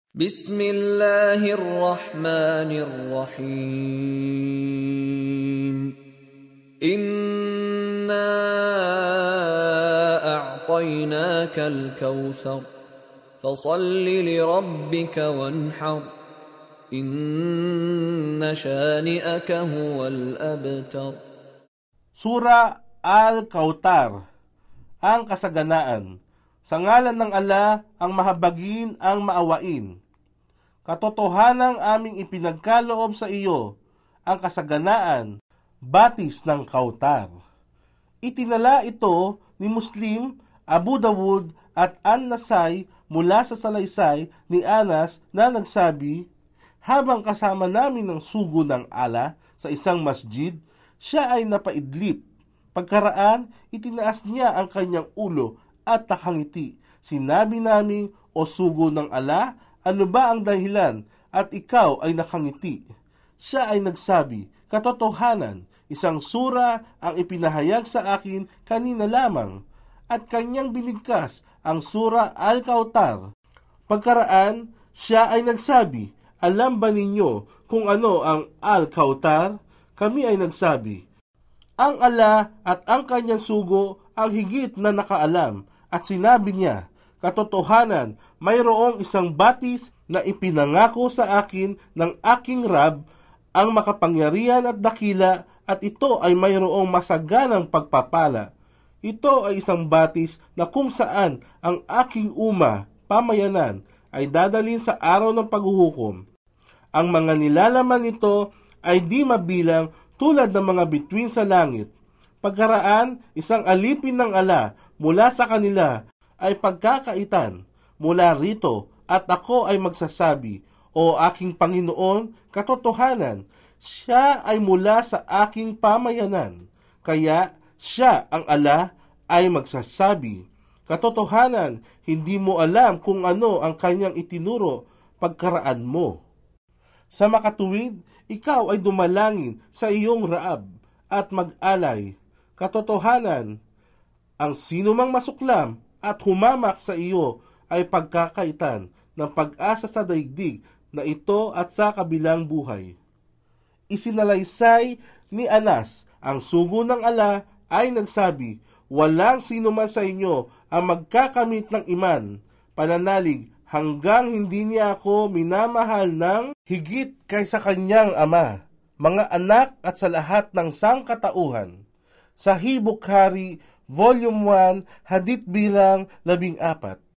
Bismillahirrahmanirrahim. Inna a'tainakal kautsar fasalli lirabbika wanhar inna shani'aka huwal abtar. Sura Al-Kautsar, ang kasaganaan. Sa ngalan ng Allah, ang mahabagin, ang maawain. Katotohanang aming ipinagkaloob sa iyo, ang kasaganaan, batis ng Kautsar. Itinala ito ni Muslim, Abu Dawud at An-Nasai mula sa salaysay ni Anas na nagsabi, habang kasama namin ng sugo ng Allah sa isang masjid, siya ay napaidlip. Pagkaraan, itinaas niya ang kanyang ulo at nakangiti. Sinabi namin, o sugo ng Allah, ano ba ang dahilan at ikaw ay nakangiti? Siya ay nagsabi, katotohanan, isang sura ang ipinahayag sa akin kanina lamang, at kanyang binigkas ang sura Al-Kautsar. Pagkaraan, siya ay nagsabi, alam ba ninyo kung ano ang Al-Kautsar? Kami ay nagsabi, ang Allah at ang kanyang sugo ang higit na nakaalam, at sinabi niya, katotohanan, mayroong isang batis na ipinangako sa akin ng aking Rab, ang makapangyarihan at dakila, at ito ay mayroong masaganang pagpapala. Ito ay isang batis na kung saan ang aking pamayanan, ay dadalhin sa araw ng paghuhukom. Ang mga nilalaman nito ay di mabilang tulad ng mga bituin sa langit. Pagkaraan, isang alipin ng Allah mula sa kanila ay pagkakaitan mula rito, at ako ay magsasabi, o aking Panginoon, katotohanan, siya ay mula sa aking pamayanan. Kaya siya, ang Allah, ay magsasabi, katotohanan, hindi mo alam kung ano ang kanyang itinuro pagkaraan mo. Sa makatuwid, ikaw ay dumalangin sa iyong Raab at mag-alay. Katotohanan, ang sino mang masuklam at humamak sa iyo ay pagkakaitan ng pag-asa sa daigdig na ito at sa kabilang buhay. Isinalaysay ni Anas, ang sugo ng Allah ay nagsabi, walang sino man sa inyo ang magkakamit ng iman, pananalig, hanggang hindi niya ako minamahal ng higit kaysa kanyang ama, mga anak at sa lahat ng sangkatauhan. Sahih Bukhari, Volume 1, Hadith bilang 14.